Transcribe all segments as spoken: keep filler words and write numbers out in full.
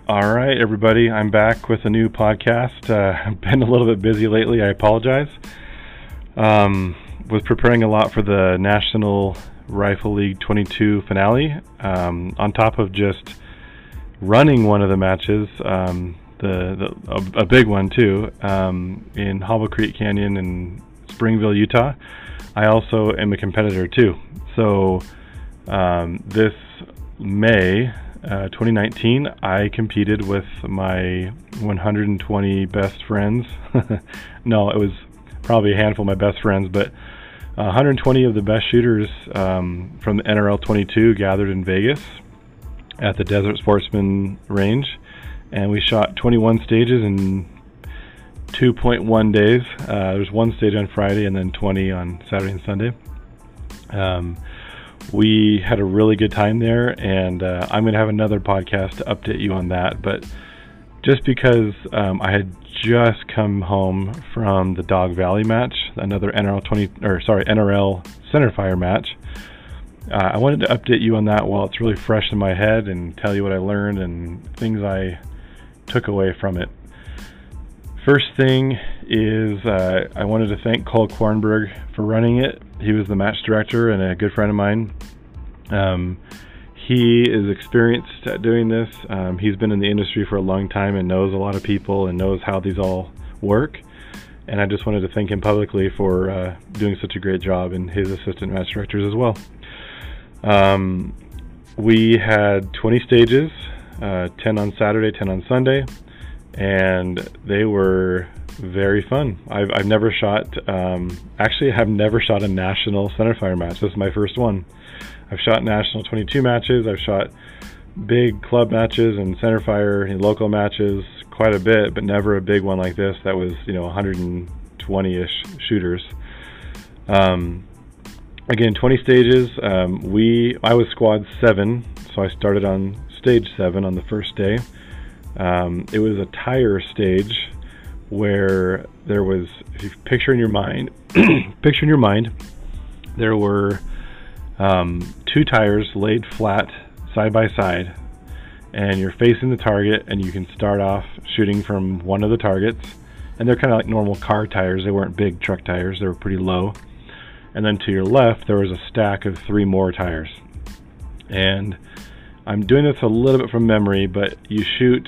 All right, everybody, I'm back with a new podcast. Uh, I've been a little bit busy lately. I apologize. Um, was preparing a lot for the National Rifle League twenty-two finale. Um, on top of just running one of the matches, um, the, the a, a big one too, um, in Hobble Creek Canyon in Springville, Utah. I also am a competitor too. So um, this May Uh, twenty nineteen, I competed with my one hundred twenty best friends. No, it was probably a handful of my best friends, but one hundred twenty of the best shooters um, from the N R L twenty-two gathered in Vegas at the Desert Sportsman Range, and we shot twenty-one stages in two point one days. Uh, there's one stage on Friday and then twenty on Saturday and Sunday. Um, We had a really good time there, and uh, I'm going to have another podcast to update you on that. But just because um, I had just come home from the Dog Valley match, another N R L twenty or sorry N R L centerfire match, uh, I wanted to update you on that while it's really fresh in my head and tell you what I learned and things I took away from it. First thing is uh, I wanted to thank Cole Kornberg for running it. He was the match director and a good friend of mine. Um, he is experienced at doing this. Um, he's been in the industry for a long time and knows a lot of people and knows how these all work. And I just wanted to thank him publicly for uh, doing such a great job, and his assistant match directors as well. Um, we had twenty stages, uh, ten on Saturday, ten on Sunday. And they were very fun. I've, I've never shot, um, actually I have never shot a national centerfire match. This is my first one. I've shot national twenty-two matches. I've shot big club matches and centerfire and local matches quite a bit, but never a big one like this that was, you know, one hundred twenty-ish shooters. Um, again, twenty stages. Um, we, I was squad seven, so I started on stage seven on the first day. Um, it was a tire stage where there was, if you picture in your mind, picture in your mind, there were um, two tires laid flat side by side, and you're facing the target, and you can start off shooting from one of the targets, and they're kind of like normal car tires. They weren't big truck tires. They were pretty low. And then to your left, there was a stack of three more tires. And I'm doing this a little bit from memory, but you shoot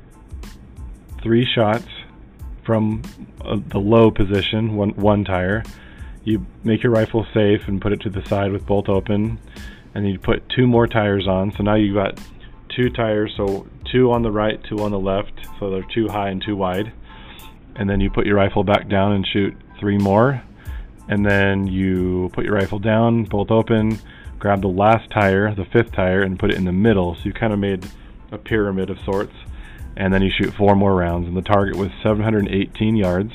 three shots from uh, the low position, one, one tire. You make your rifle safe and put it to the side with bolt open, and then you put two more tires on. So now you've got two tires, so two on the right, two on the left, so they're two high and two wide. And then you put your rifle back down and shoot three more. And then you put your rifle down, bolt open, grab the last tire, the fifth tire, and put it in the middle. So you kind of made a pyramid of sorts. And then you shoot four more rounds. And the target was seven hundred eighteen yards.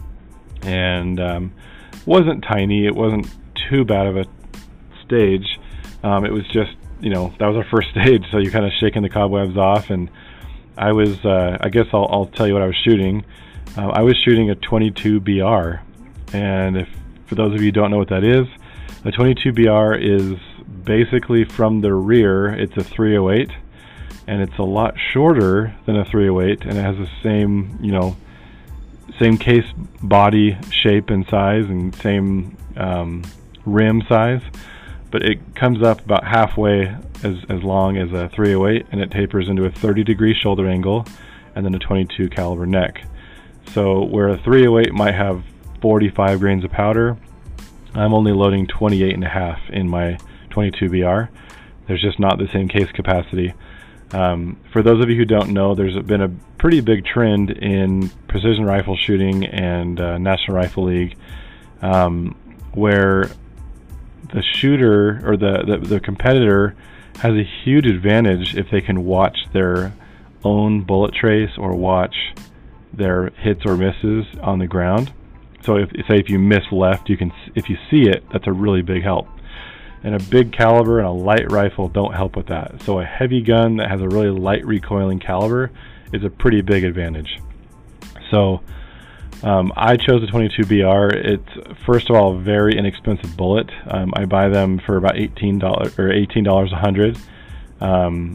And um, wasn't tiny. It wasn't too bad of a stage. Um, it was just, you know, that was our first stage. So you're kind of shaking the cobwebs off. And I was, uh, I guess I'll, I'll tell you what I was shooting. Uh, I was shooting a twenty-two B R. And if for those of you who don't know what that is, a twenty-two B R is basically from the rear, it's a three oh eight, and it's a lot shorter than a three oh eight, and it has the same, you know, same case body shape and size and same um, rim size, but it comes up about halfway as, as long as a three oh eight, and it tapers into a thirty degree shoulder angle and then a twenty-two caliber neck. So where a three oh eight might have forty-five grains of powder, I'm only loading twenty-eight and a half in my twenty-two B R. There's just not the same case capacity. Um, for those of you who don't know, there's been a pretty big trend in precision rifle shooting and uh, National Rifle League, um, where the shooter or the, the, the competitor has a huge advantage if they can watch their own bullet trace or watch their hits or misses on the ground. So if, say if you miss left, you can, if you see it, that's a really big help. And a big caliber and a light rifle don't help with that. So a heavy gun that has a really light recoiling caliber is a pretty big advantage. So um, I chose the twenty-two B R. It's first of all a very inexpensive bullet. Um, I buy them for about eighteen dollars or eighteen dollars a hundred, um,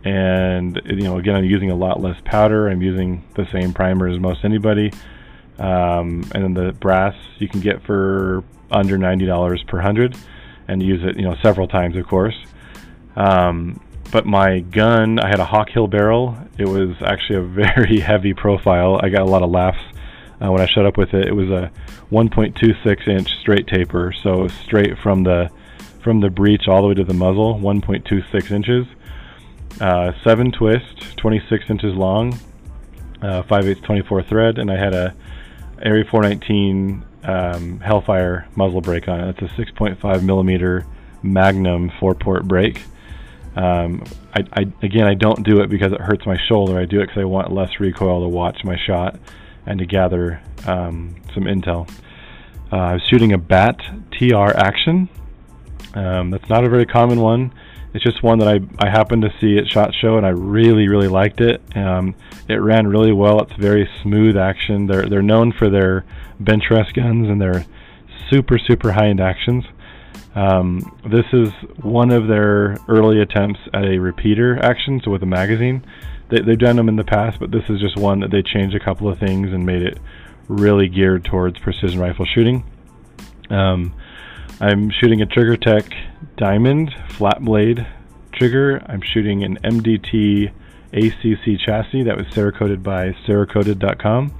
and you know, again, I'm using a lot less powder. I'm using the same primer as most anybody, um, and then the brass you can get for under ninety dollars per hundred, and use it, you know, several times, of course. Um, but my gun, I had a Hawk Hill barrel. It was actually a very heavy profile. I got a lot of laughs uh, when I showed up with it. It was a one point two six inch straight taper, so straight from the from the breech all the way to the muzzle, one point two six inches. Uh, seven twist, twenty-six inches long, uh, five eighths twenty-four thread, and I had a Area four nineteen um, Hellfire muzzle brake on it. It's a six point five millimeter Magnum four-port brake. Um, I, I, again, I don't do it because it hurts my shoulder. I do it because I want less recoil to watch my shot and to gather um, some intel. Uh, I was shooting a B A T T R Action. Um, that's not a very common one. It's just one that I, I happened to see at SHOT Show, and I really, really liked it. Um, it ran really well. It's very smooth action. They're they're known for their bench rest guns and their super, super high-end actions. Um, this is one of their early attempts at a repeater action, so with a magazine. They, they've done them in the past, but this is just one that they changed a couple of things and made it really geared towards precision rifle shooting. Um, I'm shooting a TriggerTech Diamond flat blade trigger. I'm shooting an M D T A C C chassis that was Cerakoted by Cerakoted dot com.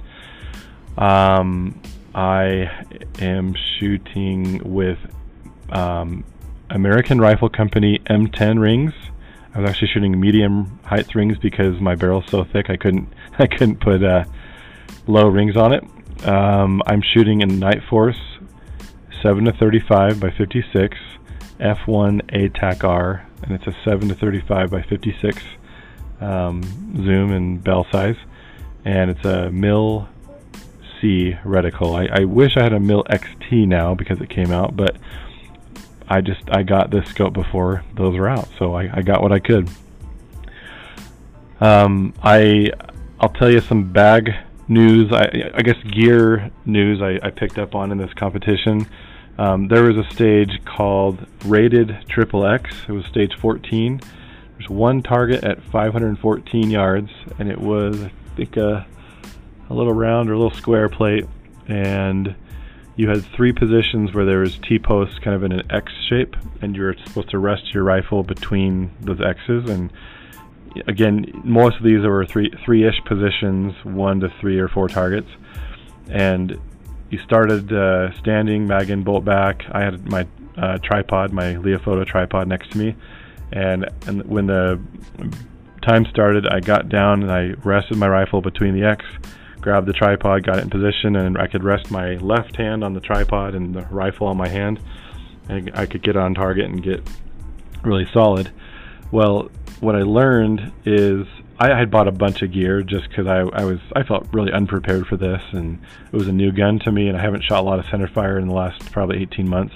Um, I am shooting with um, American Rifle Company M ten rings. I was actually shooting medium height rings because my barrel's so thick I couldn't I couldn't put uh, low rings on it. Um, I'm shooting a Night Force seven to thirty-five by fifty-six F one A T A C R, and it's a seven to thirty-five by fifty-six um, zoom and bell size, and it's a Mil C reticle. I, I wish I had a Mil X T now because it came out, but I just I got this scope before those were out, so I, I got what I could. Um, I I'll tell you some bag news. I, I guess gear news I, I picked up on in this competition. Um, there was a stage called Rated Triple X. It was stage fourteen. There's one target at five hundred fourteen yards, and it was, I think, a, a little round or a little square plate, and you had three positions where there was T-posts kind of in an X shape, and you were supposed to rest your rifle between those X's. And again, most of these were three, three-ish positions, one to three or four targets, and you started uh, standing, mag in, bolt back. I had my uh, tripod, my Leofoto tripod next to me, and, and when the time started, I got down and I rested my rifle between the X, grabbed the tripod, got it in position, and I could rest my left hand on the tripod and the rifle on my hand, and I could get on target and get really solid. Well, what I learned is I had bought a bunch of gear just because I, I was I felt really unprepared for this, and it was a new gun to me, and I haven't shot a lot of centerfire in the last probably eighteen months.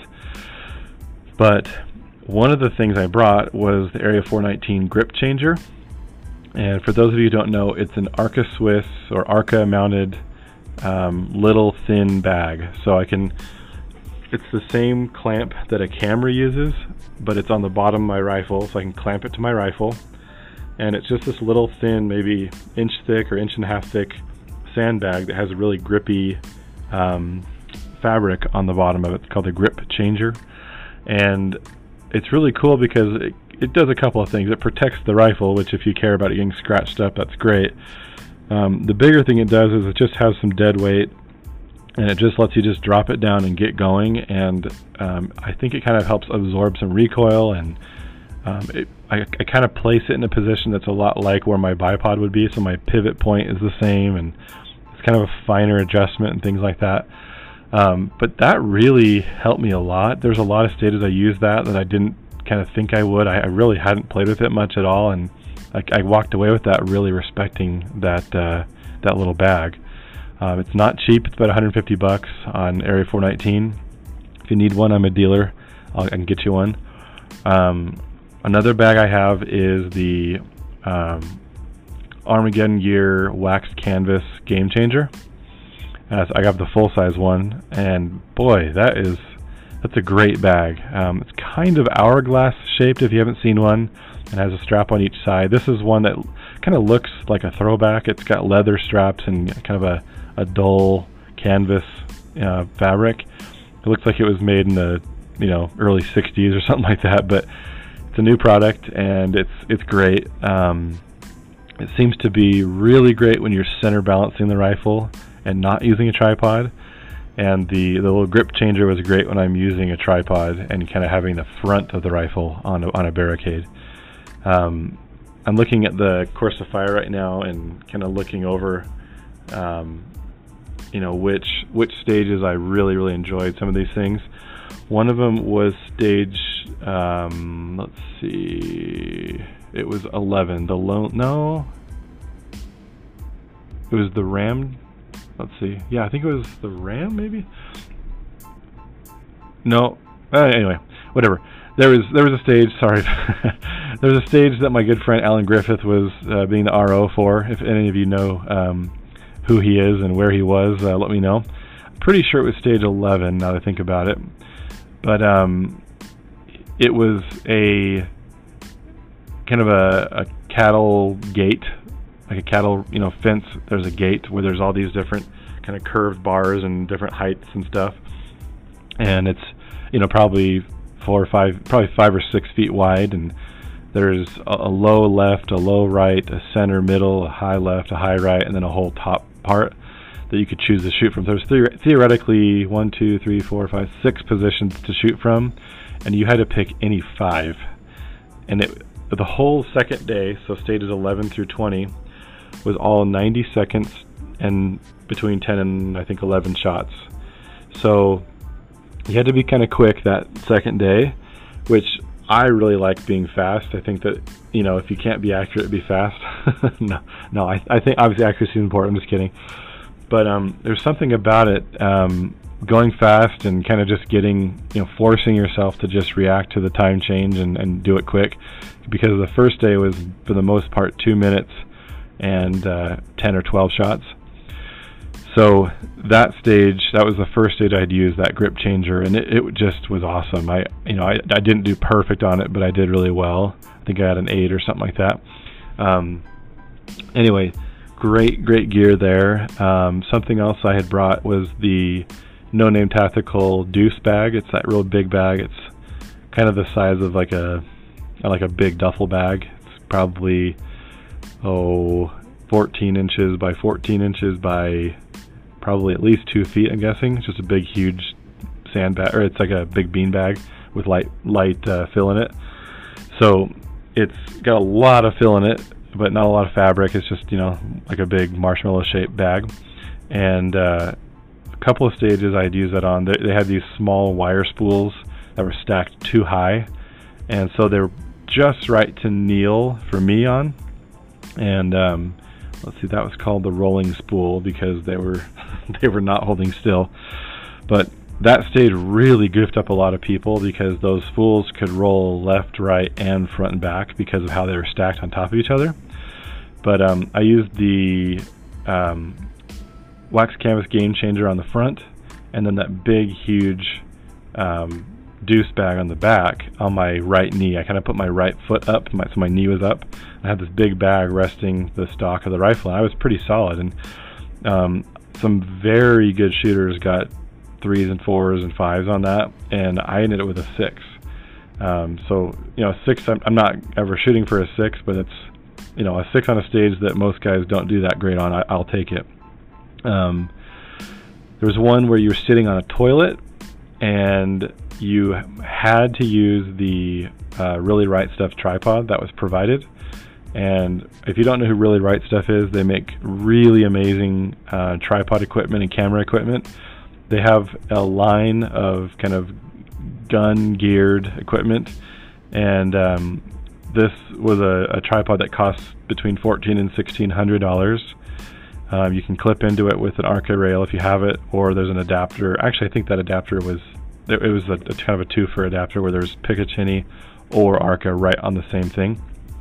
But one of the things I brought was the Area four nineteen grip changer, and for those of you who don't know, it's an Arca Swiss or Arca mounted um, little thin bag. So I can, it's the same clamp that a camera uses, but it's on the bottom of my rifle, so I can clamp it to my rifle. And it's just this little thin, maybe inch thick or inch and a half thick sandbag that has a really grippy um, fabric on the bottom of it. It's called the grip changer, and it's really cool because it, it does a couple of things. It protects the rifle, which if you care about it getting scratched up, that's great. Um, the bigger thing it does is it just has some dead weight, and it just lets you just drop it down and get going. And um, I think it kind of helps absorb some recoil, and um, it, I, I kind of place it in a position that's a lot like where my bipod would be, so my pivot point is the same, and it's kind of a finer adjustment and things like that. Um, but that really helped me a lot. There's a lot of stages I used that that I didn't kind of think I would. I, I really hadn't played with it much at all, and I, I walked away with that really respecting that uh, that little bag. Um, it's not cheap. It's about one hundred fifty bucks on Area four nineteen. If you need one, I'm a dealer. I'll, I can get you one. Um, another bag I have is the um, Armageddon Gear waxed canvas game changer. Uh, so I got the full size one, and boy, that is that's a great bag. Um, it's kind of hourglass shaped if you haven't seen one, and has a strap on each side. This is one that kind of looks like a throwback. It's got leather straps and kind of a, a dull canvas uh, fabric. It looks like it was made in the you know early sixties or something like that, but it's a new product and it's it's great. Um, it seems to be really great when you're center balancing the rifle and not using a tripod. And the, the little grip changer was great when I'm using a tripod and kind of having the front of the rifle on a, on a barricade. Um, I'm looking at the course of fire right now and kind of looking over, um, you know, which which stages I really really enjoyed some of these things. One of them was stage, um, let's see, it was eleven. The lone no, it was the Ram. Let's see. Yeah, I think it was the Ram, maybe. No. Uh, anyway, whatever. There was there was a stage. Sorry, there was a stage that my good friend Alan Griffith was uh, being the R O for. If any of you know um, who he is and where he was, uh, let me know. I'm pretty sure it was stage eleven. Now that I think about it, but um, it was a kind of a, a cattle gate. Like a cattle, you know, fence. There's a gate where there's all these different kind of curved bars and different heights and stuff, and it's, you know, probably four or five, probably five or six feet wide, and there's a, a low left, a low right, a center middle, a high left, a high right, and then a whole top part that you could choose to shoot from. So there's theor theoretically one, two, three, four, five, six positions to shoot from, and you had to pick any five. And it, the whole second day, so stages eleven through twenty, was all ninety seconds and between ten and I think eleven shots. So you had to be kind of quick that second day, which I really like being fast. I think that, you know, if you can't be accurate, be fast. no, no, I, I think obviously accuracy is important. I'm just kidding. But um, there's something about it, um, going fast and kind of just getting, you know, forcing yourself to just react to the time change and, and do it quick. Because the first day was, for the most part, two minutes and uh, ten or twelve shots. So that stage, that was the first stage I'd used, that grip changer, and it, it just was awesome. I, you know, I, I didn't do perfect on it, but I did really well. I think I had an eight or something like that. Um, anyway, great, great gear there. Um, something else I had brought was the No Name Tactical Deuce bag. It's that real big bag. It's kind of the size of like a like a big duffel bag. It's probably oh fourteen inches by fourteen inches by probably at least two feet. I'm guessing. It's just a big, huge sandbag, or it's like a big bean bag with light light uh, fill in it. So it's got a lot of fill in it, but not a lot of fabric. It's just, you know, like a big marshmallow shaped bag. And uh, a couple of stages I'd use that on. They, they had these small wire spools that were stacked too high, and so they were just right to kneel for me on. And um, let's see, that was called the rolling spool because they were they were not holding still. But that stage really goofed up a lot of people because those spools could roll left, right, and front and back because of how they were stacked on top of each other. But um, I used the um, wax canvas game changer on the front, and then that big, huge um, deuce bag on the back on my right knee. I kind of put my right foot up, my, so my knee was up. I had this big bag resting the stock of the rifle, and I was pretty solid. And um, some very good shooters got threes and fours and fives on that, and I ended it with a six. Um, so, you know, six, I'm, I'm not ever shooting for a six, but it's, you know, a six on a stage that most guys don't do that great on. I, I'll take it. Um, there was one where you were sitting on a toilet, and you had to use the uh, Really Right Stuff tripod that was provided. And if you don't know who Really Right Stuff is, they make really amazing uh, tripod equipment and camera equipment. They have a line of kind of gun geared equipment, and um, this was a, a tripod that costs between fourteen and sixteen hundred dollars. Um, you can clip into it with an Arca rail if you have it, or there's an adapter. Actually, I think that adapter was it was a, a kind of a two-for adapter where there's Picatinny or Arca right on the same thing.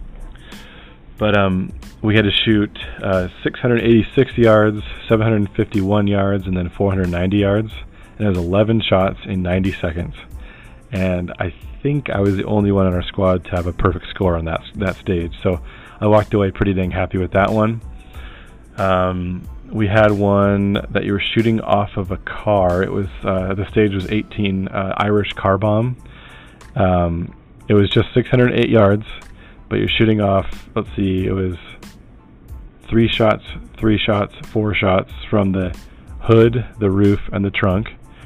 But um, we had to shoot uh, six hundred eighty-six yards, seven hundred fifty-one yards, and then four hundred ninety yards. and it was eleven shots in ninety seconds. And I think I was the only one on our squad to have a perfect score on that that stage. So I walked away pretty dang happy with that one. Um, we had one that you were shooting off of a car. It was uh, the stage was eighteen, uh, Irish car bomb. Um, it was just six hundred eight yards, but you're shooting off, let's see, it was three shots, three shots, four shots from the hood, the roof, and the trunk.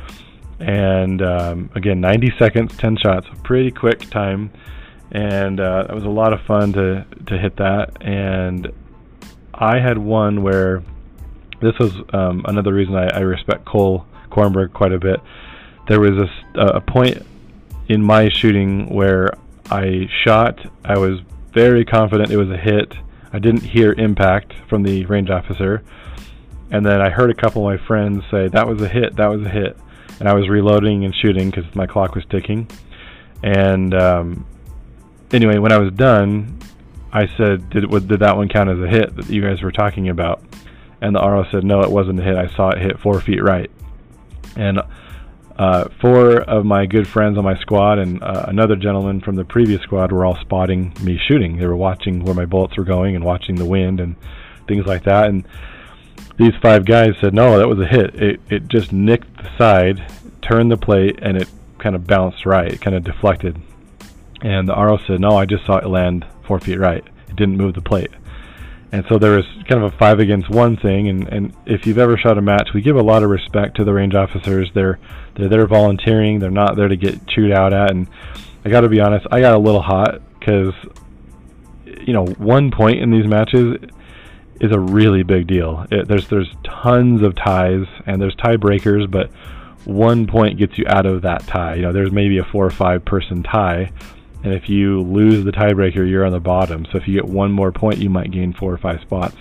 And um, again, ninety seconds, ten shots, pretty quick time. And uh, it was a lot of fun to, to hit that. And I had one where, this was um, another reason I, I respect Cole Kornberg quite a bit. There was a, a point in my shooting where I shot, I was very confident it was a hit. I didn't hear impact from the range officer. And then I heard a couple of my friends say, that was a hit, that was a hit. And I was reloading and shooting because my clock was ticking. And um, anyway, when I was done, I said, did, did that one count as a hit that you guys were talking about? And the R O said, no, it wasn't a hit. I saw it hit four feet right. And uh, four of my good friends on my squad and uh, another gentleman from the previous squad were all spotting me shooting. They were watching where my bullets were going and watching the wind and things like that. And these five guys said, no, that was a hit. It, it just nicked the side, turned the plate, and it kind of bounced right. It kind of deflected. And the R O said, no, I just saw it land four feet right. It didn't move the plate. And so there was kind of a five against one thing. And, and if you've ever shot a match, we give a lot of respect to the range officers. They're they're there volunteering. They're not there to get chewed out at. And I got to be honest, I got a little hot because, you know, one point in these matches is a really big deal. It, there's there's tons of ties and there's tiebreakers, but one point gets you out of that tie. You know, there's maybe a four or five person tie, and if you lose the tiebreaker, you're on the bottom. So if you get one more point, you might gain four or five spots.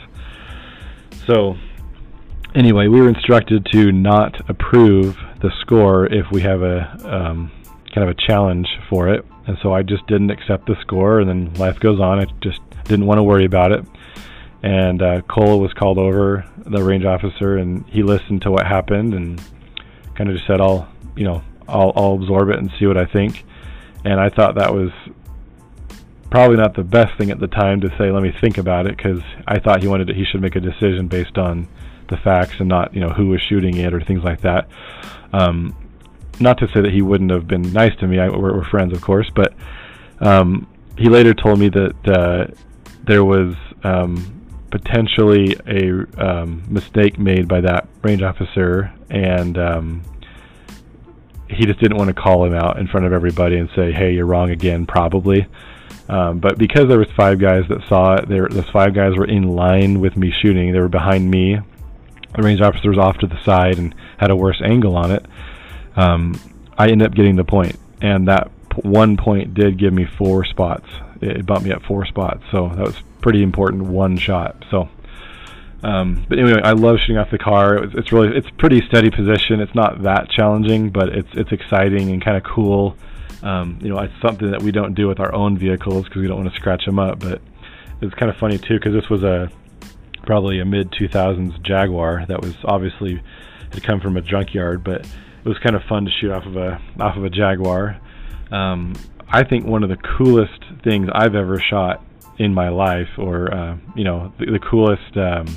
So anyway, we were instructed to not approve the score if we have a um, kind of a challenge for it, and so I just didn't accept the score, and then life goes on. I just didn't want to worry about it. And uh, Cole was called over, the range officer, and he listened to what happened and kind of just said, "I'll, you know, I'll, I'll absorb it and see what I think." And I thought that was probably not the best thing at the time to say, "Let me think about it," because I thought he wanted to, he should make a decision based on the facts and not, you know, who was shooting it or things like that. Um, not to say that he wouldn't have been nice to me. I, we're, we're friends, of course, but um, he later told me that uh, there was Um, potentially a um, mistake made by that range officer, and um, he just didn't want to call him out in front of everybody and say, hey, you're wrong again, probably. Um, but because there was five guys that saw it, there, those five guys were in line with me shooting. They were behind me. The range officer was off to the side and had a worse angle on it. Um, I ended up getting the point, and that p- one point did give me four spots. It bumped me up four spots, so that was pretty important, one shot. So um, but anyway, I love shooting off the car. It was, it's really it's pretty steady position. It's not that challenging, but it's it's exciting and kind of cool. Um, you know, it's something that we don't do with our own vehicles because we don't want to scratch them up. But it's kind of funny too because this was a probably a mid two thousands Jaguar that was obviously had come from a junkyard, but it was kind of fun to shoot off of a off of a Jaguar. Um, I think one of the coolest things I've ever shot in my life, or uh, you know, the, the coolest um,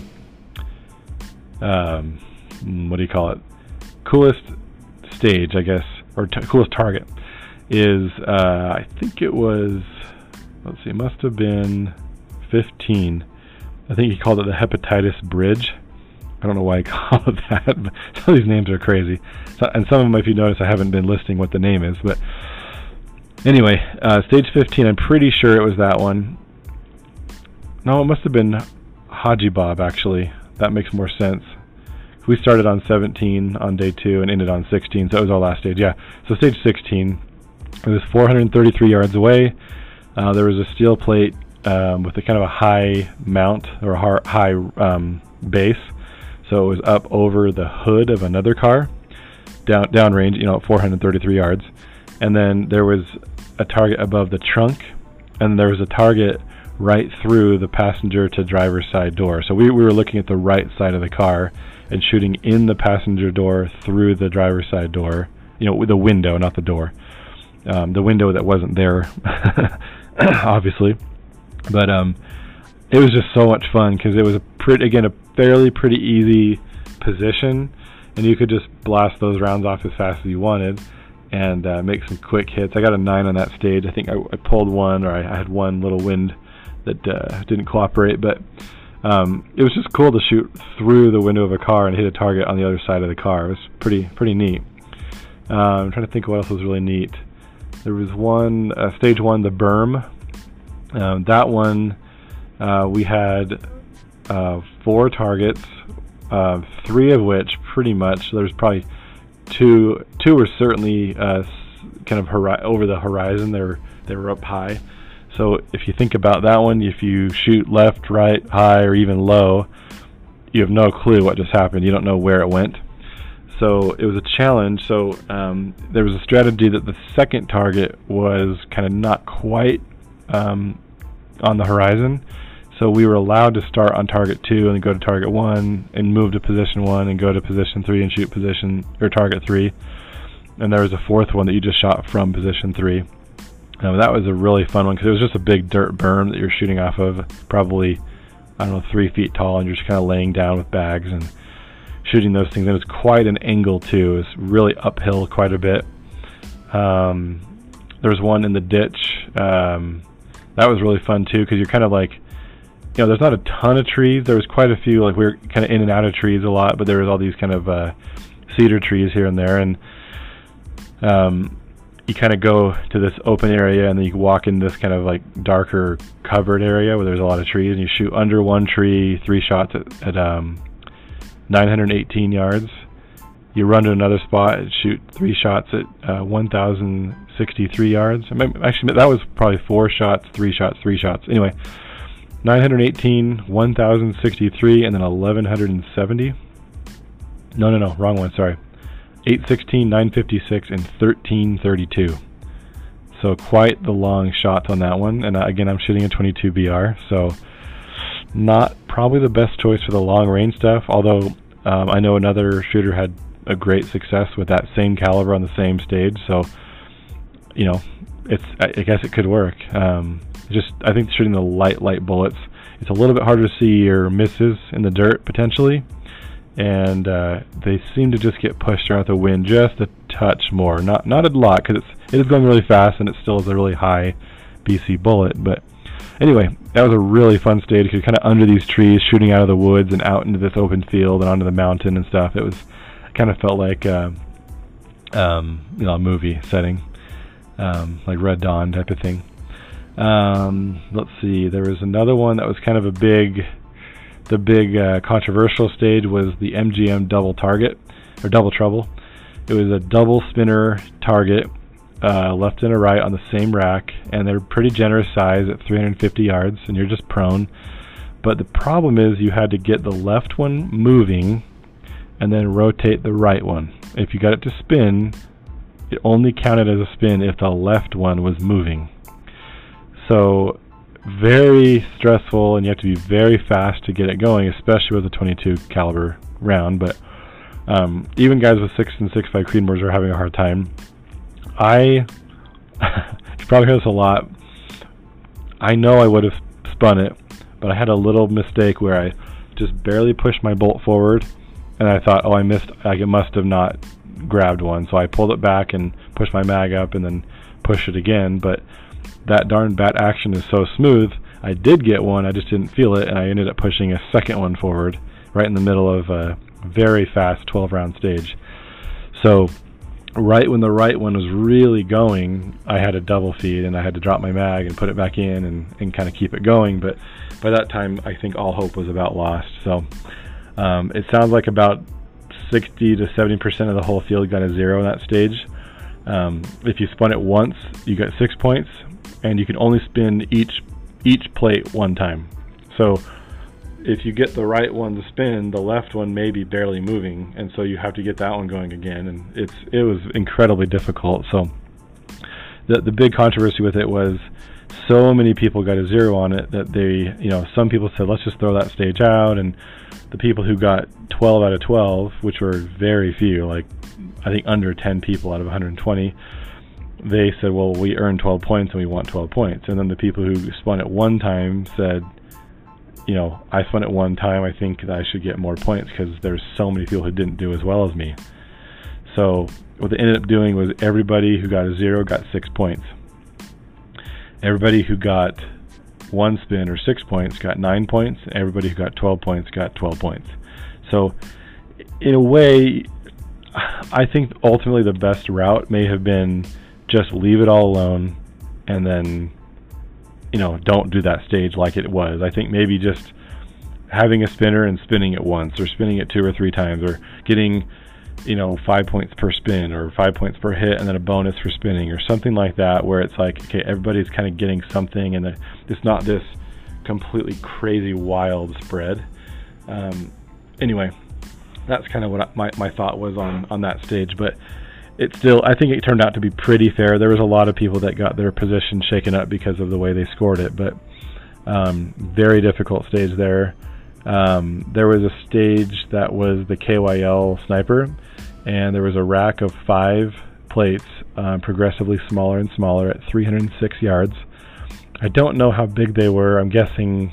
um, what do you call it? Coolest stage, I guess, or t- coolest target is uh, I think it was. Let's see, it must have been fifteen. I think he called it the Hepatitis Bridge. I don't know why he called it that, but some of these names are crazy. So, and some of them, if you notice, I haven't been listing what the name is. But anyway, uh, stage fifteen, I'm pretty sure it was that one. No, it must have been Haji Bob, actually. That makes more sense. We started on seventeen on day two and ended on sixteen, so it was our last stage. Yeah, so stage sixteen, it was four hundred thirty-three yards away. Uh, there was a steel plate um, with a kind of a high mount or a high um, base. So it was up over the hood of another car, down downrange, you know, at four hundred thirty-three yards. And then there was a target above the trunk, and there was a target right through the passenger to driver's side door. So we, we were looking at the right side of the car, and shooting in the passenger door through the driver's side door, you know, with the window, not the door. Um, the window that wasn't there, obviously. But um, it was just so much fun because it was, a pretty, again, a fairly pretty easy position, and you could just blast those rounds off as fast as you wanted and uh, make some quick hits. I got a nine on that stage. I think I, I pulled one, or I, I had one little wind that uh, didn't cooperate, but um, it was just cool to shoot through the window of a car and hit a target on the other side of the car. It was pretty pretty neat. Uh, I'm trying to think of what else was really neat. There was one, uh, stage one, the berm. Um, that one, uh, we had uh, four targets, uh, three of which pretty much, there was probably two, two were certainly uh, kind of hori- over the horizon. They were, they were up high. So if you think about that one, if you shoot left, right, high, or even low, you have no clue what just happened. You don't know where it went. So it was a challenge. So um, there was a strategy that the second target was kind of not quite um, on the horizon. So we were allowed to start on target two and then go to target one and move to position one and go to position three and shoot position or target three. And there was a fourth one that you just shot from position three. Um, that was a really fun one because it was just a big dirt berm that you're shooting off of, probably, I don't know, three feet tall, and you're just kind of laying down with bags and shooting those things. It was quite an angle too. It was really uphill quite a bit. Um, there was one in the ditch. Um, that was really fun too because you're kind of like, you know, there's not a ton of trees. There was quite a few, like we were kind of in and out of trees a lot, but there was all these kind of uh, cedar trees here and there, and um, you kind of go to this open area and then you walk in this kind of like darker covered area where there's a lot of trees, and you shoot under one tree, three shots at, at um, nine hundred eighteen yards. You run to another spot and shoot three shots at uh, one thousand sixty-three yards. Actually, that was probably four shots, three shots, three shots. Anyway, nine hundred eighteen, one thousand sixty-three, and then eleven seventy. No, no, no, wrong one, sorry. eight sixteen, nine fifty-six, and thirteen thirty-two. So quite the long shots on that one. And uh, again, I'm shooting a twenty-two B R, so not probably the best choice for the long range stuff, although um, I know another shooter had a great success with that same caliber on the same stage, so you know, it's I, I guess it could work. Um, just I think shooting the light light bullets, it's a little bit harder to see your misses in the dirt potentially, and uh, they seem to just get pushed around the wind just a touch more, not not a lot because it's it is going really fast and it still is a really high B C bullet, but anyway, that was a really fun stage because you're kind of under these trees, shooting out of the woods and out into this open field and onto the mountain and stuff. It was, it kind of felt like, uh, um, you know, a movie setting, um, like Red Dawn type of thing. Um, let's see, there was another one that was kind of a big, the big uh, controversial stage was the M G M double target, or double trouble. It was a double spinner target, Uh, left and a right on the same rack, and they're pretty generous size at three hundred fifty yards, and you're just prone. But the problem is you had to get the left one moving and then rotate the right one. If you got it to spin, it only counted as a spin if the left one was moving. So very stressful, and you have to be very fast to get it going, especially with a twenty-two caliber round. But um, even guys with six and six five Creedmoors are having a hard time. I, you probably hear this a lot, I know I would have spun it, but I had a little mistake where I just barely pushed my bolt forward, and I thought, oh, I missed, I must have not grabbed one, so I pulled it back and pushed my mag up and then pushed it again, but that darn bat action is so smooth, I did get one, I just didn't feel it, and I ended up pushing a second one forward, right in the middle of a very fast twelve round stage. So right when the right one was really going, I had a double feed and I had to drop my mag and put it back in and, and kind of keep it going. But by that time, I think all hope was about lost. So um, it sounds like about sixty to seventy percent of the whole field got a zero in that stage. Um, if you spun it once, you got six points, and you can only spin each each plate one time. So if you get the right one to spin, the left one may be barely moving, and so you have to get that one going again, and it's it was incredibly difficult. So the the big controversy with it was so many people got a zero on it that they, you know, some people said, let's just throw that stage out. And the people who got twelve out of twelve, which were very few, like I think under ten people out of one hundred twenty, they said, well, we earned twelve points and we want twelve points. And then the people who spun it one time said, you know, I spun it one time, I think that I should get more points because there's so many people who didn't do as well as me. So what they ended up doing was everybody who got a zero got six points. Everybody who got one spin or six points got nine points. Everybody who got twelve points got twelve points. So in a way, I think ultimately the best route may have been just leave it all alone and then, you know, don't do that stage like it was. I think maybe just having a spinner and spinning it once or spinning it two or three times or getting, you know, five points per spin or five points per hit and then a bonus for spinning or something like that, where it's like, okay, everybody's kind of getting something and it's not this completely crazy wild spread. Um, anyway, that's kind of what I, my, my thought was on, on that stage, but it still, I think it turned out to be pretty fair. There was a lot of people that got their position shaken up because of the way they scored it, but um, very difficult stage there. Um, there was a stage that was the K Y L sniper, and there was a rack of five plates, uh, progressively smaller and smaller at three hundred six yards. I don't know how big they were. I'm guessing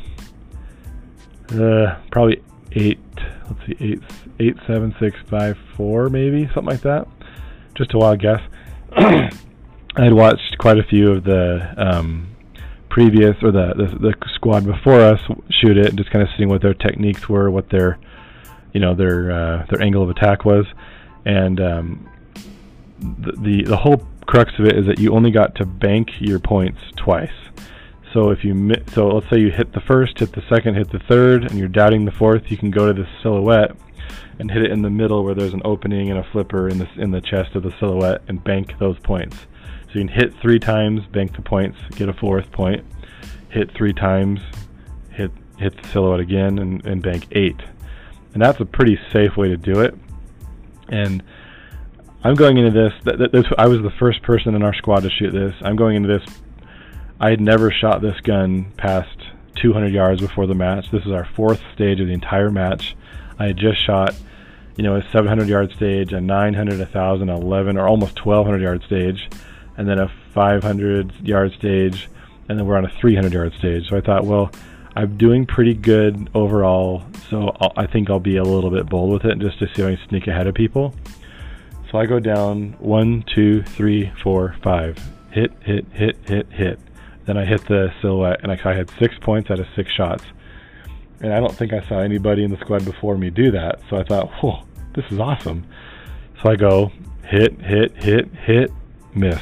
uh, probably eight. Let's see, eight, eight, seven, six, five, four, maybe something like that. Just a wild guess. I had watched quite a few of the um, previous or the, the the squad before us shoot it, and just kind of seeing what their techniques were, what their you know their uh, their angle of attack was, and um, the, the the whole crux of it is that you only got to bank your points twice. So if you so let's say you hit the first, hit the second, hit the third, and you're doubting the fourth, you can go to the silhouette and hit it in the middle where there's an opening and a flipper in the in the chest of the silhouette and bank those points. So you can hit three times, bank the points, get a fourth point. Hit three times, hit hit the silhouette again, and, and bank eight. And that's a pretty safe way to do it. And I'm going into this, th th this I was the first person in our squad to shoot this. I'm going into this, I had never shot this gun past two hundred yards before the match. This is our fourth stage of the entire match. I had just shot, you know, a seven hundred yard stage, a nine hundred, one thousand, eleven, or almost twelve hundred yard stage, and then a five hundred yard stage, and then we're on a three hundred yard stage. So I thought, well, I'm doing pretty good overall, so I'll, I think I'll be a little bit bold with it just to see if I can sneak ahead of people. So I go down one, two, three, four, five, hit, hit, hit, hit, hit. Then I hit the silhouette, and I, I had six points out of six shots. And I don't think I saw anybody in the squad before me do that. So I thought, whoa, this is awesome. So I go hit, hit, hit, hit, miss.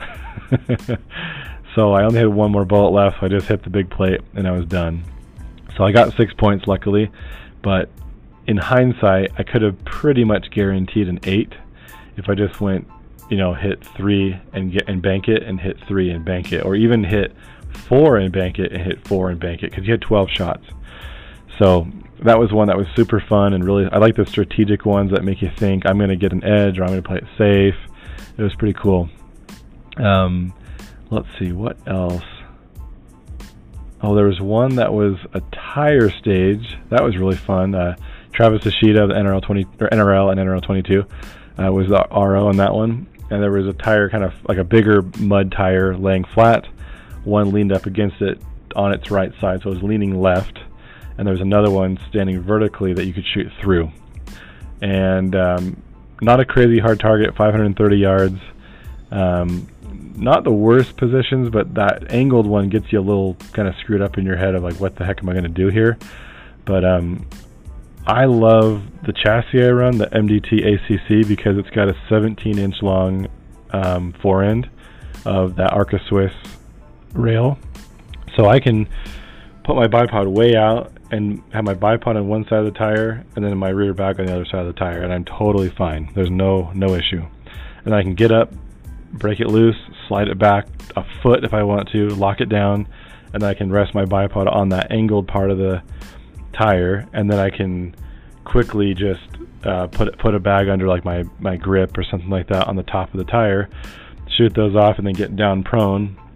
So I only had one more bullet left. So I just hit the big plate and I was done. So I got six points luckily. But in hindsight, I could have pretty much guaranteed an eight if I just went, you know, hit three and get and bank it and hit three and bank it, or even hit four and bank it and hit four and bank it, because you had twelve shots. So that was one that was super fun, and really I like the strategic ones that make you think I'm going to get an edge or I'm going to play it safe. It was pretty cool. Um, let's see, what else? Oh, there was one that was a tire stage. That was really fun. Uh, Travis Ishida of the N R L twenty or N R L and N R L twenty-two uh, was the R O on that one, and there was a tire, kind of like a bigger mud tire, laying flat. One leaned up against it on its right side, so it was leaning left. And there was another one standing vertically that you could shoot through. And um, not a crazy hard target, five hundred thirty yards. Um, not the worst positions, but that angled one gets you a little kind of screwed up in your head of like, what the heck am I going to do here? But um, I love the chassis I run, the M D T A C C, because it's got a seventeen inch long um, forend of that Arca Swiss rail. So I can put my bipod way out and have my bipod on one side of the tire and then my rear back on the other side of the tire, and I'm totally fine. There's no no issue. And I can get up, break it loose, slide it back a foot if I want to, lock it down, and then I can rest my bipod on that angled part of the tire, and then I can quickly just uh, put put a bag under like my, my grip or something like that on the top of the tire, shoot those off, and then get down prone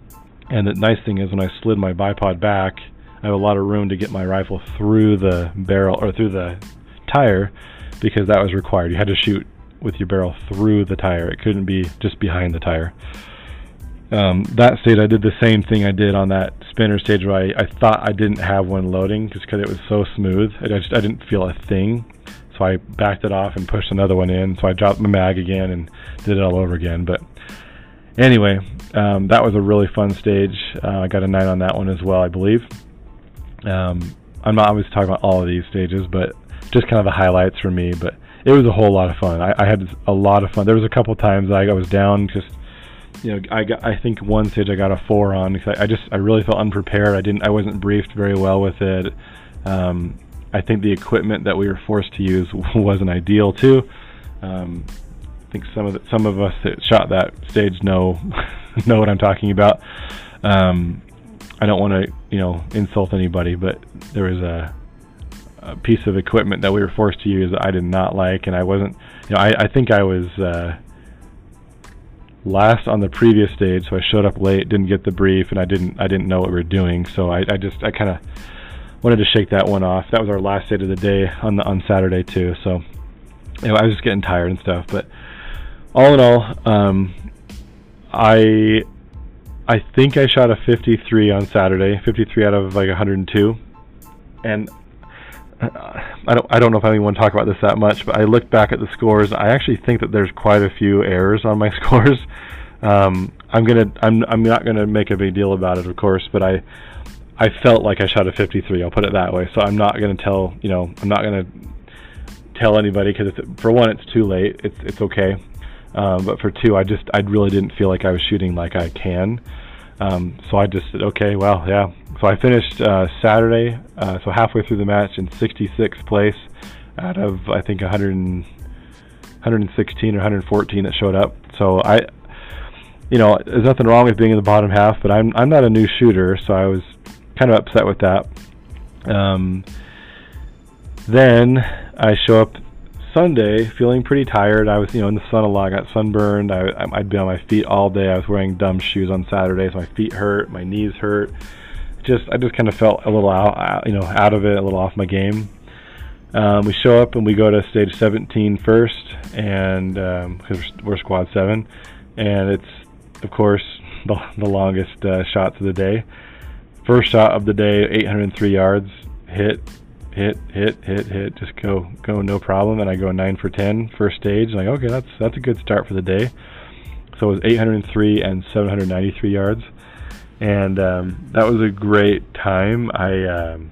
And the nice thing is when I slid my bipod back, I have a lot of room to get my rifle through the barrel or through the tire, because that was required. You had to shoot with your barrel through the tire. It couldn't be just behind the tire. Um, that stage, I did the same thing I did on that spinner stage where I, I thought I didn't have one loading just because it was so smooth. I just I didn't feel a thing. So I backed it off and pushed another one in. So I dropped my mag again and did it all over again. But anyway, um, that was a really fun stage. Uh, I got a nine on that one as well, I believe. Um, I'm not obviously talking about all of these stages, but just kind of the highlights for me. But it was a whole lot of fun. I, I had a lot of fun. There was a couple times I, I was down. Just you know, I got. I think one stage I got a four on because I, I just I really felt unprepared. I didn't. I wasn't briefed very well with it. Um, I think the equipment that we were forced to use wasn't ideal too. Um, I think some of the, some of us that shot that stage know know what I'm talking about. Um, I don't want to, you know, insult anybody, but there was a, a piece of equipment that we were forced to use that I did not like, and I wasn't, you know, I, I think I was uh, last on the previous stage, so I showed up late, didn't get the brief, and I didn't, I didn't know what we were doing, so I, I just, I kind of wanted to shake that one off. That was our last stage of the day on the on Saturday too, so you know, I was just getting tired and stuff. But all in all, um, I. I think I shot a fifty-three on Saturday, fifty-three out of like one hundred two, and I don't I don't know if I even want to talk about this that much, but I looked back at the scores. I actually think that there's quite a few errors on my scores. Um, I'm gonna I'm I'm not gonna make a big deal about it, of course, but I I felt like I shot a fifty-three. I'll put it that way. So I'm not gonna tell you know I'm not gonna tell anybody because for one it's too late. It's it's okay. Um, but for two, I just I really didn't feel like I was shooting like I can. Um, so I just said, okay, well, yeah. So I finished uh, Saturday, uh, so halfway through the match in sixty-sixth place out of I think one hundred, one hundred sixteen or one hundred fourteen that showed up. So I, you know, there's nothing wrong with being in the bottom half, but I'm I'm not a new shooter, so I was kind of upset with that. Um, then I show up Sunday feeling pretty tired. I was, you know, in the sun a lot. I got sunburned. I, I'd been on my feet all day. I was wearing dumb shoes on Saturday, so my feet hurt, my knees hurt. Just, I just kind of felt a little out, you know, out of it, a little off my game. Um, we show up and we go to stage seventeen first, and um, cause we're squad seven, and it's of course the, the longest uh, shots of the day. First shot of the day, eight hundred three yards, hit. Hit, hit, hit, hit, just go, go, no problem. And I go nine for ten first stage. Like, okay, that's that's a good start for the day. So it was eight hundred three and seven hundred ninety-three yards, and um, that was a great time. I um,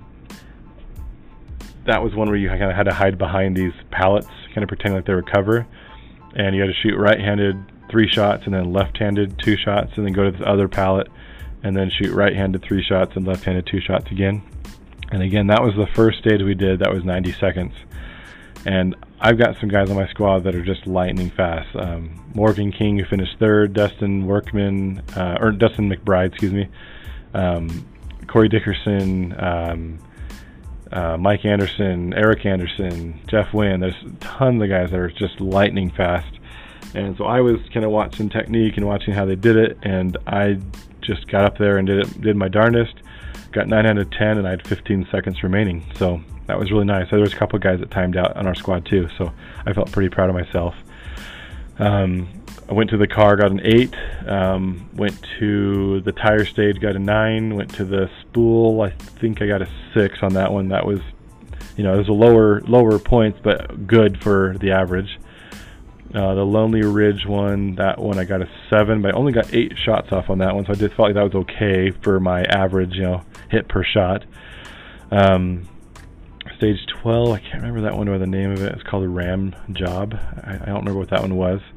that was one where you kind of had to hide behind these pallets, kind of pretend like they were cover, and you had to shoot right-handed three shots and then left-handed two shots, and then go to this other pallet, and then shoot right-handed three shots and left-handed two shots again. And again, that was the first stage we did. That was ninety seconds. And I've got some guys on my squad that are just lightning fast. Um, Morgan King, who finished third, Dustin Workman, uh, or Dustin McBride, excuse me, um, Corey Dickerson, um, uh, Mike Anderson, Eric Anderson, Jeff Wynn. There's tons of guys that are just lightning fast. And so I was kind of watching technique and watching how they did it, and I just got up there and did it, did my darndest. Got nine out of ten, and I had fifteen seconds remaining, so that was really nice. There was a couple of guys that timed out on our squad too, so I felt pretty proud of myself. Um, I went to the car, got an eight. Um, went to the tire stage, got a nine. Went to the spool, I think I got a six on that one. That was, you know, it was a lower lower points, but good for the average. Uh, the Lonely Ridge one, that one I got a seven, but I only got eight shots off on that one, so I just felt like that was okay for my average, you know, hit per shot. Um, stage twelve, I can't remember that one or the name of it. It's called the Ram Job. I, I don't remember what that one was.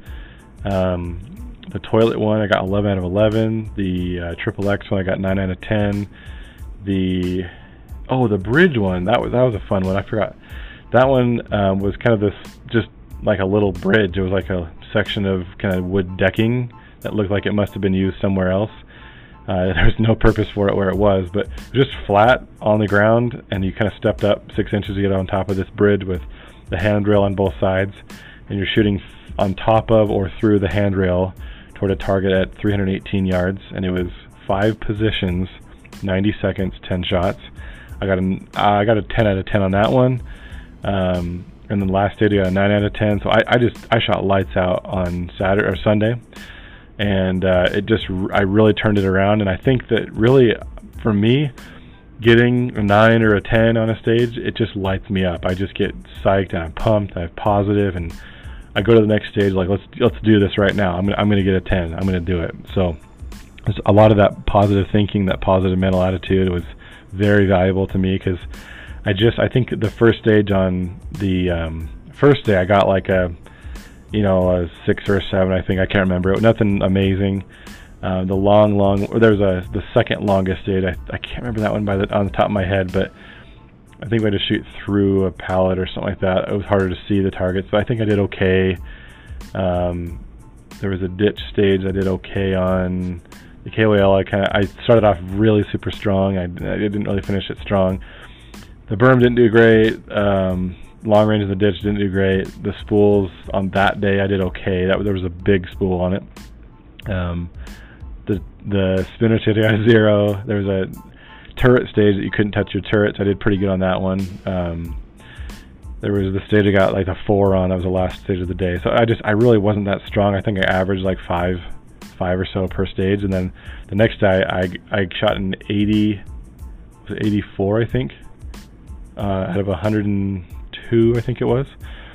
Um, the toilet one, I got eleven out of eleven. The uh, Triple X one, I got nine out of ten. The oh, the bridge one, that was that was a fun one. I forgot. That one um, was kind of this just like a little bridge. It was like a section of kind of wood decking that looked like it must have been used somewhere else. Uh, there was no purpose for it where it was, but it was just flat on the ground, and you kind of stepped up six inches to get on top of this bridge with the handrail on both sides, and you're shooting on top of or through the handrail toward a target at three hundred eighteen yards, and it was five positions, ninety seconds, ten shots. I got a I got a ten out of ten on that one. Um, and then last day I got a nine out of ten. So I, I just I shot lights out on Saturday or Sunday, and uh, it just I really turned it around. And I think that really for me, getting a nine or a ten on a stage, it just lights me up. I just get psyched and I'm pumped. I'm positive, and I go to the next stage like let's let's do this right now. I'm gonna I'm gonna get a ten. I'm gonna do it. So there's a lot of that positive thinking, that positive mental attitude was very valuable to me, because I just I think the first stage on the um, first day I got like a you know a six or a seven, I think. I can't remember it. Nothing amazing. Uh, the long long or there was a the second longest stage. I I can't remember that one by the on the top of my head, but I think we had to shoot through a pallet or something like that. It was harder to see the targets, but I think I did okay. Um, there was a ditch stage I did okay on. The K O L, I kind of I started off really super strong. I, I didn't really finish it strong. The berm didn't do great. Um, long range in the ditch didn't do great. The spools on that day I did okay. That there was a big spool on it. Um, the the spinner stage I got a zero. There was a turret stage that you couldn't touch your turrets. I did pretty good on that one. Um, there was the stage I got like a four on. That was the last stage of the day. So I just I really wasn't that strong. I think I averaged like five. five or so per stage, and then the next day I, I shot an eighty, was it eighty-four I think, uh, out of one hundred two I think it was.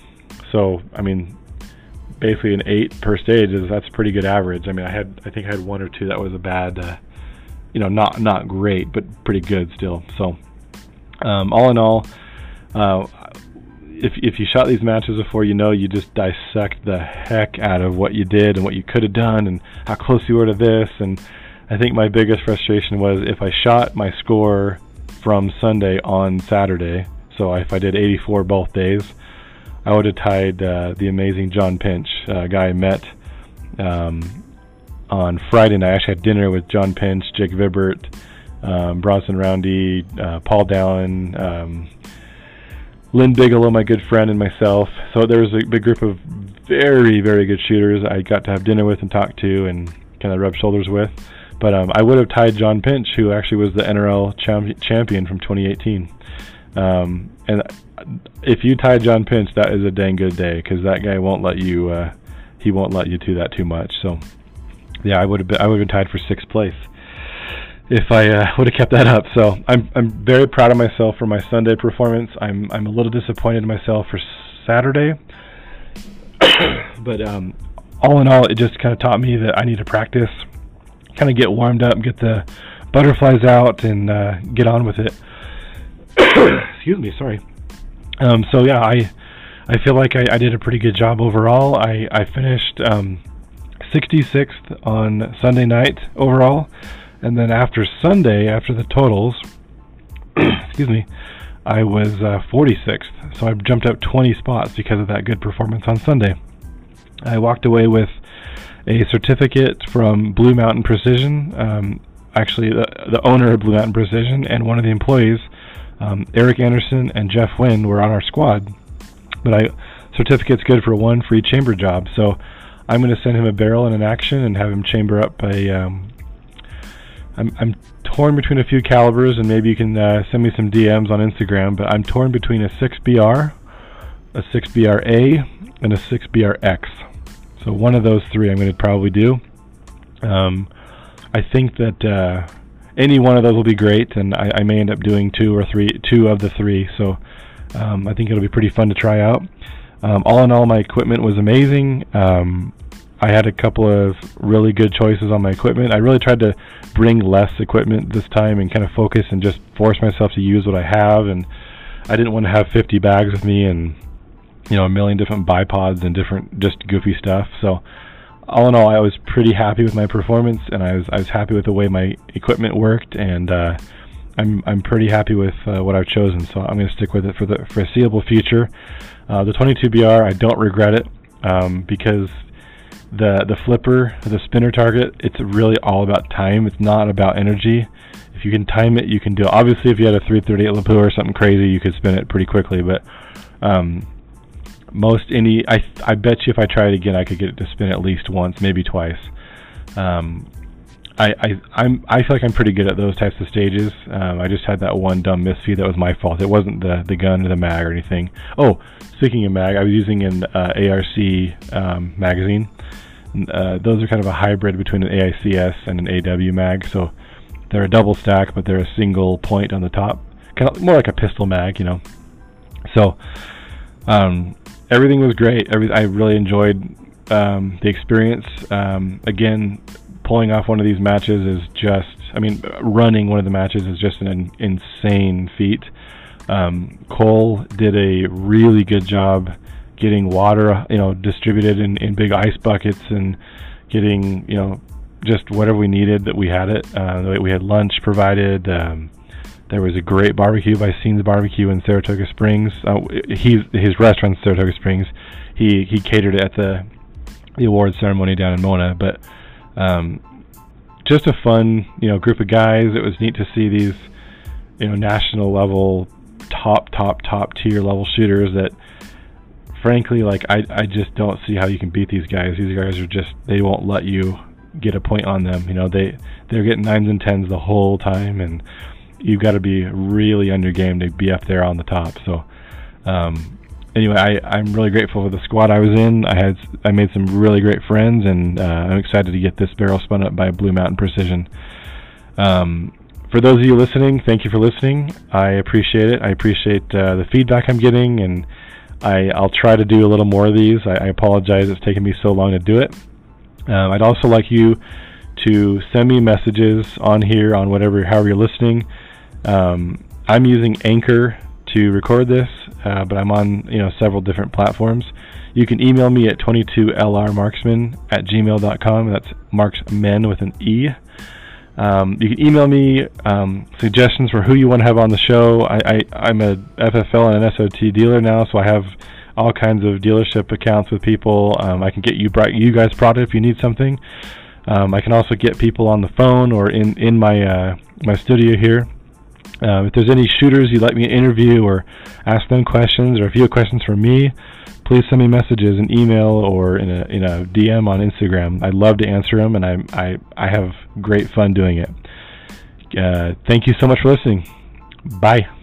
So I mean, basically an eight per stage is that's a pretty good average. I mean, I had I think I had one or two that was a bad, uh, you know, not not great, but pretty good still. So um, all in all, uh, if if you shot these matches before, you know you just dissect the heck out of what you did and what you could have done and how close you were to this. And I think my biggest frustration was if I shot my score from Sunday on Saturday, so if I did eighty-four both days, I would have tied uh, the amazing John Pinch, a guy I met um, on Friday night. I actually had dinner with John Pinch, Jake Vibert, um, Bronson Roundy, uh, Paul Dallin, um, Lynn Bigelow, my good friend, and myself. So there was a big group of very, very good shooters I got to have dinner with and talk to and kind of rub shoulders with. But um, I would have tied John Pinch, who actually was the N R L champ- champion from twenty eighteen. Um, and if you tie John Pinch, that is a dang good day, because that guy won't let you. Uh, he won't let you do that too much. So yeah, I would have been. I would have been tied for sixth place if I uh, would have kept that up. So I'm I'm very proud of myself for my Sunday performance. I'm I'm a little disappointed in myself for Saturday, but um, all in all, it just kind of taught me that I need to practice, kind of get warmed up, get the butterflies out, and uh, get on with it. Excuse me, sorry. Um, so yeah, I I feel like I, I did a pretty good job overall. I I finished um, sixty-sixth on Sunday night overall. And then after Sunday, after the totals, excuse me, I was uh, forty-sixth. So I jumped up twenty spots because of that good performance on Sunday. I walked away with a certificate from Blue Mountain Precision. Um, actually, the, the owner of Blue Mountain Precision and one of the employees, um, Eric Anderson and Jeff Wynn, were on our squad. But I certificate's good for one free chamber job. So I'm going to send him a barrel and an action and have him chamber up a... Um, I'm, I'm torn between a few calibers, and maybe you can uh, send me some D Ms on Instagram, but I'm torn between a six B R, a six B R A, and a six B R X. So one of those three I'm going to probably do. Um, I think that uh, any one of those will be great, and I, I may end up doing two or three, two of the three, so um, I think it'll be pretty fun to try out. Um, all in all, my equipment was amazing. Um, I had a couple of really good choices on my equipment. I really tried to bring less equipment this time and kind of focus and just force myself to use what I have. And I didn't want to have fifty bags with me and, you know, a million different bipods and different just goofy stuff. So all in all, I was pretty happy with my performance, and I was I was happy with the way my equipment worked, and uh, I'm I'm pretty happy with uh, what I've chosen. So I'm going to stick with it for the foreseeable future. Uh, the twenty-two B R, I don't regret it um, because the the flipper, the spinner target, it's really all about time. It's not about energy. If you can time it, you can do it. Obviously, if you had a three thirty-eight Lapua or something crazy, you could spin it pretty quickly. But um, most any, I I bet you if I tried again, I could get it to spin at least once, maybe twice. Um, I, I I'm I feel like I'm pretty good at those types of stages. Um, I just had that one dumb misfeed that was my fault. It wasn't the the gun or the mag or anything. Oh, speaking of mag, I was using an uh, A R C um, magazine. Uh, those are kind of a hybrid between an A I C S and an A W mag. So they're a double stack, but they're a single point on the top, kind of more like a pistol mag, you know. So um, everything was great. Every I really enjoyed um, the experience. Um, again. Pulling off one of these matches is just, I mean, running one of the matches is just an insane feat. Um, Cole did a really good job getting water, you know, distributed in, in big ice buckets and getting, you know, just whatever we needed that we had it. Uh, we had lunch provided. Um, there was a great barbecue by Scenes Barbecue in Saratoga Springs. Uh, he's, his restaurant's Saratoga Springs. He he catered it at the the awards ceremony down in Mona, but Um, just a fun, you know, group of guys. It was neat to see these, you know, national level, top, top, top tier level shooters that, frankly, like I, I just don't see how you can beat these guys. These guys are just, they won't let you get a point on them. You know, they they're getting nines and tens the whole time, and you've got to be really on your game to be up there on the top. So, um, anyway, I, I'm really grateful for the squad I was in. I had I made some really great friends, and uh, I'm excited to get this barrel spun up by Blue Mountain Precision. Um, for those of you listening, thank you for listening. I appreciate it. I appreciate uh, the feedback I'm getting, and I, I'll try to do a little more of these. I, I apologize it's taken me so long to do it. Um, I'd also like you to send me messages on here, on whatever, however you're listening. Um, I'm using Anchor to record this, uh, but I'm on, you know, several different platforms. You can email me at twenty-two L R marksman at gmail dot com. That's marksmen with an E. Um, you can email me um, suggestions for who you want to have on the show. I, I, I'm a F F L and an S O T dealer now, so I have all kinds of dealership accounts with people. Um, I can get you you guys product if you need something. Um, I can also get people on the phone or in in my uh, my studio here. Uh, if there's any shooters you'd like me to interview or ask them questions, or if you have questions for me, please send me messages in email or in a in a D M on Instagram. I'd love to answer them, and I I, I have great fun doing it. Uh, thank you so much for listening. Bye.